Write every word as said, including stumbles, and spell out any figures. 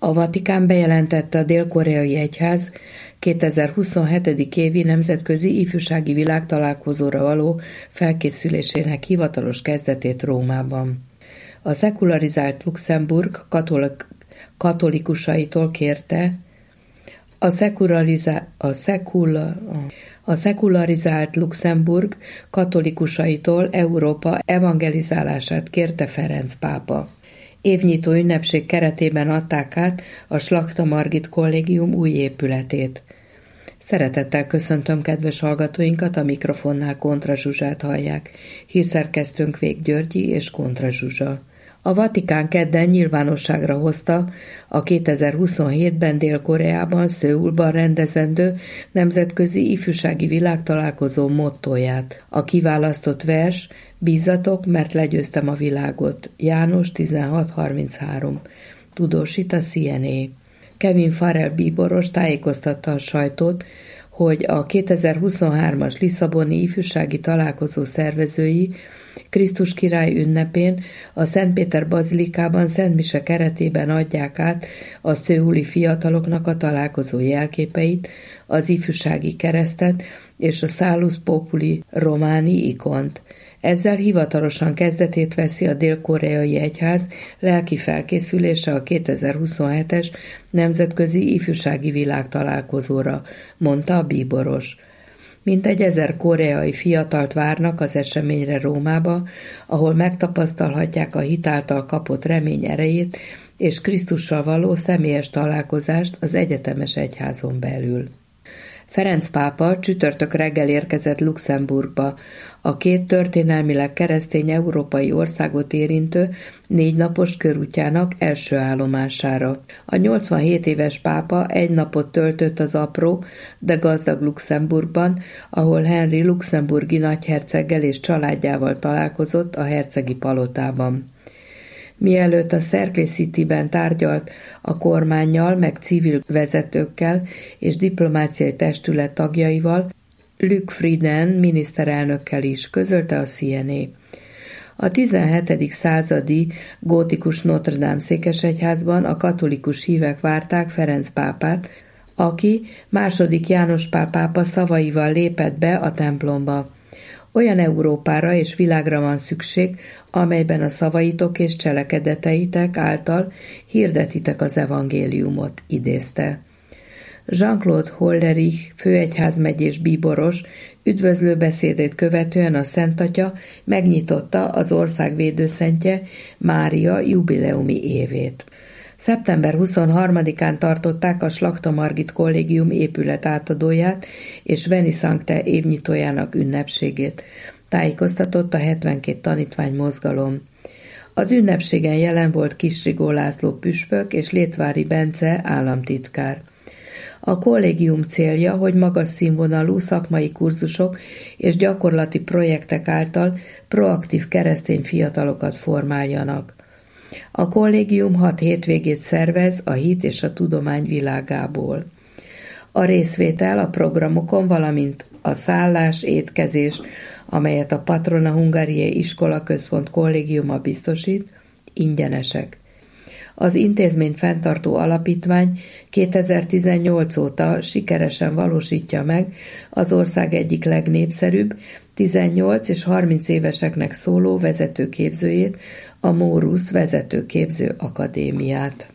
A Vatikán bejelentette a dél-koreai egyház kétezer-huszonhetedik évi nemzetközi ifjúsági világtalálkozóra való felkészülésének hivatalos kezdetét Rómában. A szekularizált Luxemburg katolik, katolikusaitól kérte, a, szekularizált, a, szekula, a szekularizált Luxemburg katolikusaitól Európa evangelizálását kérte Ferenc pápa. Évnyitó ünnepség keretében adták át a Slakta Margit Kollégium új épületét. Szeretettel köszöntöm kedves hallgatóinkat, a mikrofonnál Kontra Zsuzsát hallják. Hírszerkesztőnk Vég Györgyi és Kontra Zsuzsa. A Vatikán kedden nyilvánosságra hozta a kétezer-huszonhétben Dél-Koreában, Szöulban rendezendő nemzetközi ifjúsági világtalálkozó mottóját. A kiválasztott vers: Bízzatok, mert legyőztem a világot. János tizenhat harminchárom. Tudósít a cé en á. Kevin Farrell bíboros tájékoztatta a sajtót, hogy a kétezer-huszonhármas Lisszaboni ifjúsági találkozó szervezői Krisztus király ünnepén a Szentpéter bazilikában szentmise keretében adják át a szöuli fiataloknak a találkozó jelképeit, az ifjúsági keresztet és a Salus Populi Romani ikont. Ezzel hivatalosan kezdetét veszi a dél-koreai egyház lelki felkészülése a kétezer-huszonhetes nemzetközi ifjúsági világtalálkozóra, mondta a bíboros. Mintegy ezer koreai fiatalt várnak az eseményre Rómába, ahol megtapasztalhatják a hit által kapott remény erejét és Krisztussal való személyes találkozást az egyetemes egyházon belül. Ferenc pápa csütörtök reggel érkezett Luxemburgba, a két történelmileg keresztény európai országot érintő négy napos körútjának első állomására. A nyolcvanhét éves pápa egy napot töltött az apró, de gazdag Luxemburgban, ahol Henry luxemburgi nagyherceggel és családjával találkozott a hercegi palotában. Mielőtt a Cercle Cityben tárgyalt a kormánnyal, meg civil vezetőkkel és diplomáciai testület tagjaival, Luc Frieden miniszterelnökkel is, közölte a cé en á. A tizenhetedik századi gótikus Notre Dame székesegyházban a katolikus hívek várták Ferenc pápát, aki második János Pál pápa szavaival lépett be a templomba. Olyan Európára és világra van szükség, amelyben a szavaitok és cselekedeteitek által hirdetitek az evangéliumot, idézte. Jean-Claude Holderich főegyházmegyés bíboros üdvözlő beszédét követően a Szentatya megnyitotta az ország védőszentje Mária jubileumi évét. szeptember huszonharmadikán tartották a Slakta Margit Kollégium épület átadóját és Veni Sancte évnyitójának ünnepségét, tájékoztatott a hetvenkét tanítvány mozgalom. Az ünnepségen jelen volt Kisrigó László püspök és Létvári Bence államtitkár. A kollégium célja, hogy magas színvonalú szakmai kurzusok és gyakorlati projektek által proaktív keresztény fiatalokat formáljanak. A kollégium hat hétvégét szervez a hit és a tudomány világából. A részvétel a programokon, valamint a szállás, étkezés, amelyet a Patrona Hungariae Iskola Központ kollégiuma biztosít, ingyenesek. Az intézményt fenntartó alapítvány kétezer-tizennyolc óta sikeresen valósítja meg az ország egyik legnépszerűbb, tizennyolc és harminc éveseknek szóló vezetőképzőjét, a Mórusz Vezetőképző Akadémiát.